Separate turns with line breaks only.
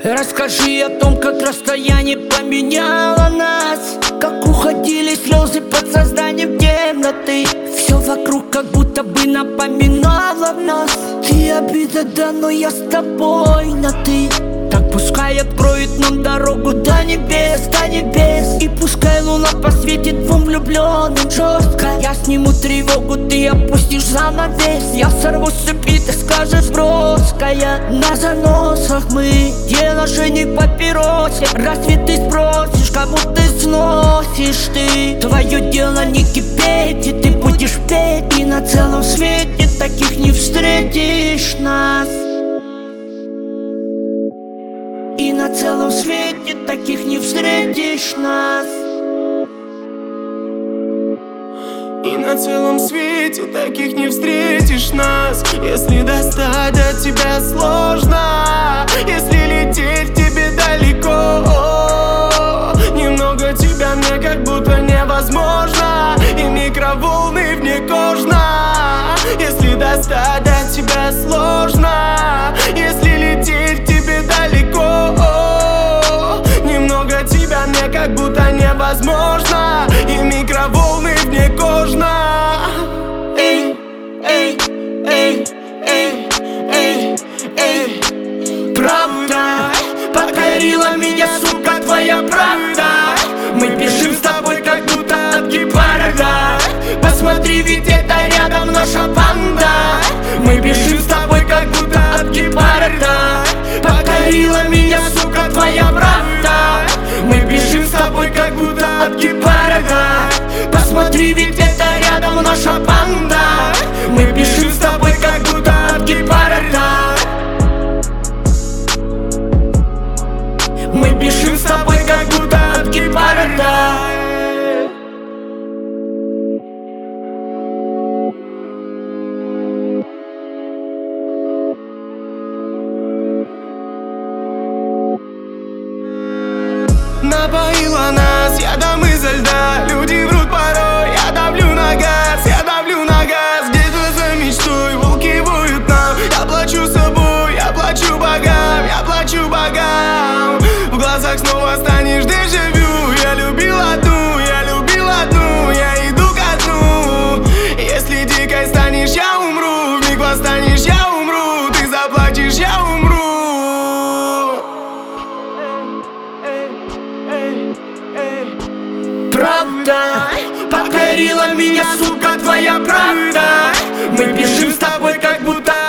Расскажи о том, как расстояние поменяло нас, как уходили слезы под созданием темноты. Все вокруг как будто бы напоминало нас. Ты обида, да, но я с тобой на ты. Так пускай откроет нам дорогу до небес, до небес. И пускай луна посветит двум влюбленным жестко. Я сниму тревогу, ты опустишь занавес. Я сорву с цепи, ты скажешь броская. На заносах мы, дело же не папиросе. Разве ты спросишь, кому ты сносишь ты? Твое дело не кипеть, и ты будешь петь. И на целом свете таких не встретишь нас. И на целом свете таких не встретишь нас.
И на целом свете таких не встретишь нас. Если достать до тебя сложно, если лететь тебе далеко, немного тебя мне как будто невозможно. И микроволны вне кожно. Если достать до тебя сложно, если лететь тебе далеко, немного тебя мне как будто невозможно. И микроволны вне кожно. Эй, эй, эй, эй, эй, эй.
Правда покорила меня, сука, твоя правда. Мы бежим с тобой как будто от гепарда. Посмотри, ведь это рядом наша банда. Мы бежим с тобой как будто от гепарда. Покорила меня, сука, твоя правда. Мы бежим с тобой как будто от гепарда. Посмотри, ведь это рядом наша банда. Мы бежим с тобой как будто от гепарда. Мы бежим с тобой как будто от гепарда.
Напоила нас ядом изо льда. Люди врут порой, я давлю на газ, я давлю на газ. Где-то за мечтой волки воют нам. Я плачу собой, я плачу богам, я плачу богам. В глазах снова станешь дежавю. Я любил одну, я любил одну, я иду ко дну. Если дикой станешь, я умру. Вмиг восстанешь, я умру. Ты заплачешь, я умру.
Правда покорила меня, сука, твоя правда. Мы бежим с тобой как будто